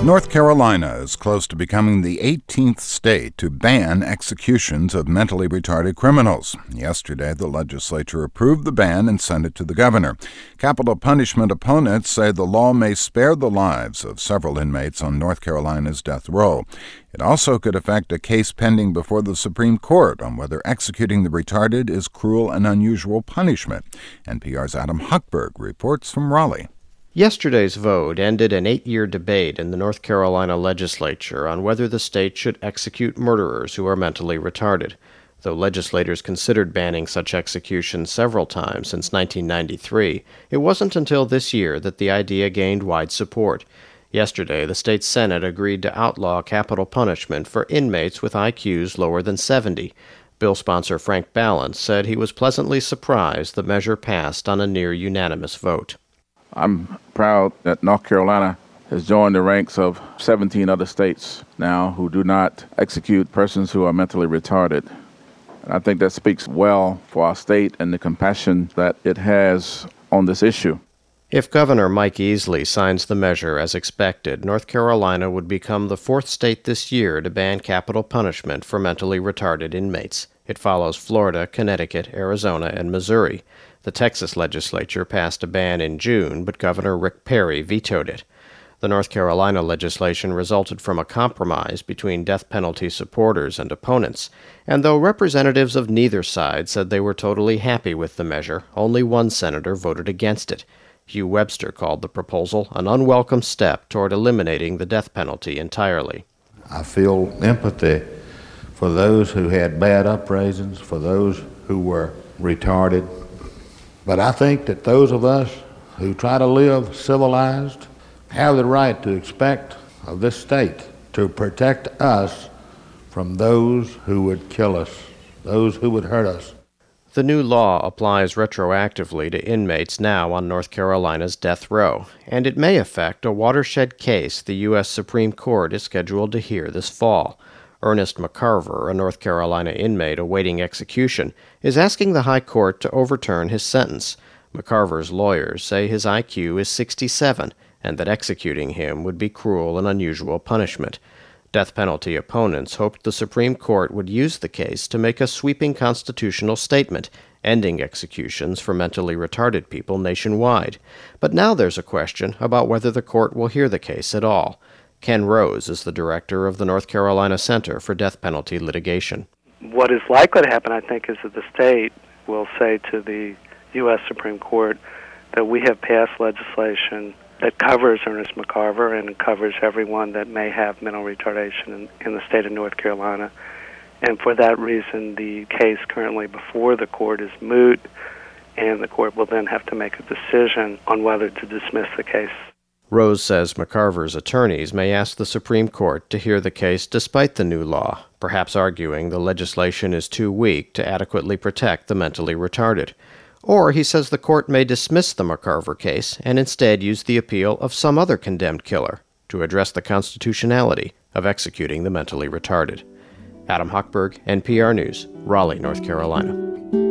North Carolina is close to becoming the 18th state to ban executions of mentally retarded criminals. Yesterday, the legislature approved the ban and sent it to the governor. Capital punishment opponents say the law may spare the lives of several inmates on North Carolina's death row. It also could affect a case pending before the Supreme Court on whether executing the retarded is cruel and unusual punishment. NPR's Adam Hochberg reports from Raleigh. Yesterday's vote ended an 8-year debate in the North Carolina legislature on whether the state should execute murderers who are mentally retarded. Though legislators considered banning such executions several times since 1993, it wasn't until this year that the idea gained wide support. Yesterday, the state Senate agreed to outlaw capital punishment for inmates with IQs lower than 70. Bill sponsor Frank Balance said he was pleasantly surprised the measure passed on a near-unanimous vote. I'm proud that North Carolina has joined the ranks of 17 other states now who do not execute persons who are mentally retarded. And I think that speaks well for our state and the compassion that it has on this issue. If Governor Mike Easley signs the measure as expected, North Carolina would become the 4th state this year to ban capital punishment for mentally retarded inmates. It follows Florida, Connecticut, Arizona, and Missouri. The Texas legislature passed a ban in June, but Governor Rick Perry vetoed it. The North Carolina legislation resulted from a compromise between death penalty supporters and opponents, and though representatives of neither side said they were totally happy with the measure, only one senator voted against it. Hugh Webster called the proposal an unwelcome step toward eliminating the death penalty entirely. I feel empathy for those who had bad upbringings, for those who were retarded. But I think that those of us who try to live civilized have the right to expect of this state to protect us from those who would kill us, those who would hurt us. The new law applies retroactively to inmates now on North Carolina's death row, and it may affect a watershed case the U.S. Supreme Court is scheduled to hear this fall. Ernest McCarver, a North Carolina inmate awaiting execution, is asking the High Court to overturn his sentence. McCarver's lawyers say his IQ is 67 and that executing him would be cruel and unusual punishment. Death penalty opponents hoped the Supreme Court would use the case to make a sweeping constitutional statement, ending executions for mentally retarded people nationwide. But now there's a question about whether the court will hear the case at all. Ken Rose is the director of the North Carolina Center for Death Penalty Litigation. What is likely to happen, I think, is that the state will say to the U.S. Supreme Court that we have passed legislation that covers Ernest McCarver and covers everyone that may have mental retardation in the state of North Carolina. And for that reason, the case currently before the court is moot, and the court will then have to make a decision on whether to dismiss the case. Rose says McCarver's attorneys may ask the Supreme Court to hear the case despite the new law, perhaps arguing the legislation is too weak to adequately protect the mentally retarded. Or he says the court may dismiss the McCarver case and instead use the appeal of some other condemned killer to address the constitutionality of executing the mentally retarded. Adam Hochberg, NPR News, Raleigh, North Carolina.